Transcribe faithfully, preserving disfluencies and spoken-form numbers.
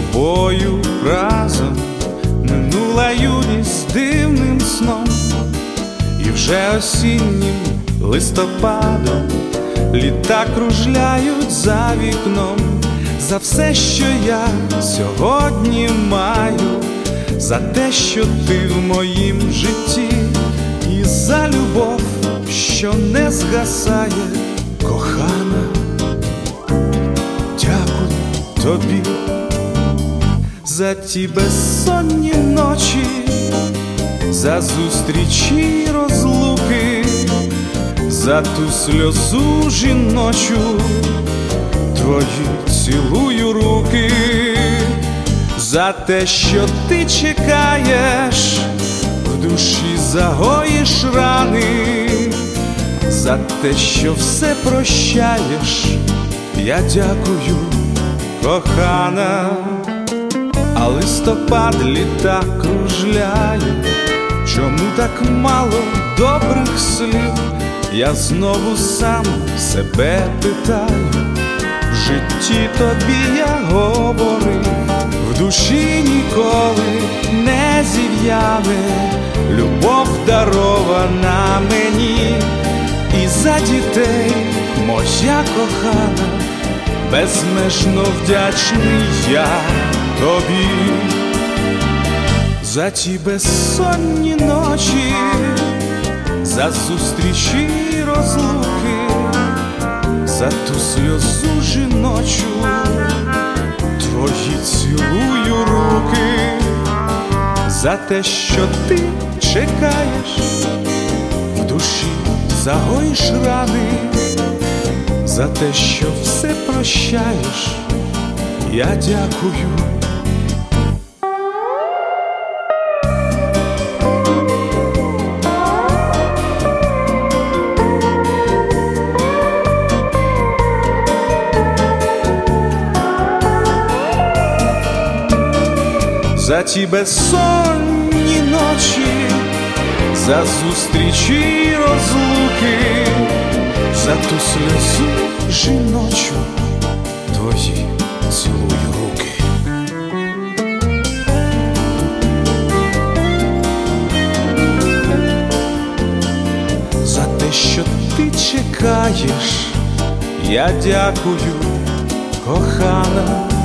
тобою разом минула юність дивним сном, і вже осіннім листопадом літа кружляють за вікном. За все, що я сьогодні маю, за те, що ти в моїм житті, і за любов, що не згасає, кохана. Дякую тобі за ті безсонні ночі, за зустрічі й розлуки, за ту сльозу жіночу, твої цілую руки, за те, що ти чекаєш, в душі загоїш рани, за те, що все прощаєш, я дякую, кохана. А листопад літа кружляє, чому так мало добрих слів? Я знову сам себе питаю, в житті тобі я говорив, в душі ніколи не зів'яне, любов дарована мені, і за дітей, моя кохана, безмежно вдячний я тобі. За ті безсонні ночі, за зустрічі й розлуки, за ту сльозу жіночу, твої цілую руки, за те, що ти чекаєш, в душі загоїш рани, за те, що все прощаєш, я дякую. За ті безсонні ночі, за зустрічі й розлуки, за ту сльозу жіночу, твої цілую руки. За те, що ти чекаєш, я дякую, кохана.